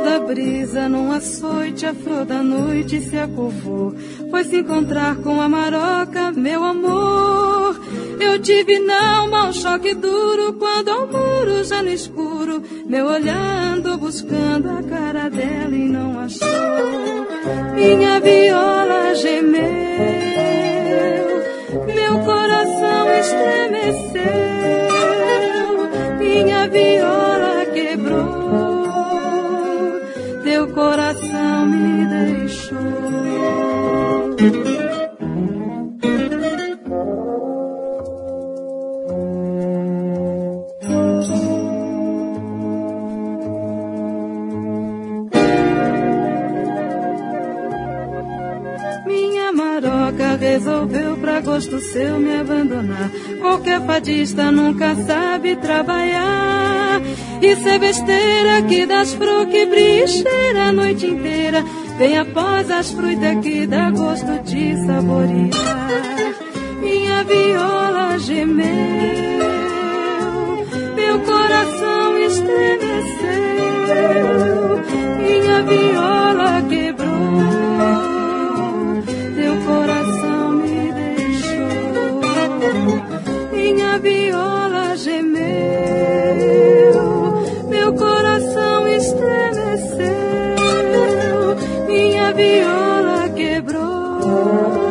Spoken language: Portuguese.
da brisa, num açoite, a flor da noite se acovou. Foi se encontrar com a maroca, meu amor. Eu tive na alma um choque duro, quando ao muro, já no escuro, meu olhar andou buscando a cara dela e não achou. Minha viola gemeu, meu coração estremeceu. Minha viola quebrou, teu coração me deixou. Minha maroca resolveu pra gosto seu me abandonar. Qualquer fadista nunca sabe trabalhar. Isso é besteira que das flores que brilha a noite inteira. Vem após as frutas que dá gosto de saborear. Minha viola gemeu, meu coração estremeceu. Minha viola quebrou, teu coração me deixou. Minha viola gemeu, meu coração estremeceu. Minha viola quebrou,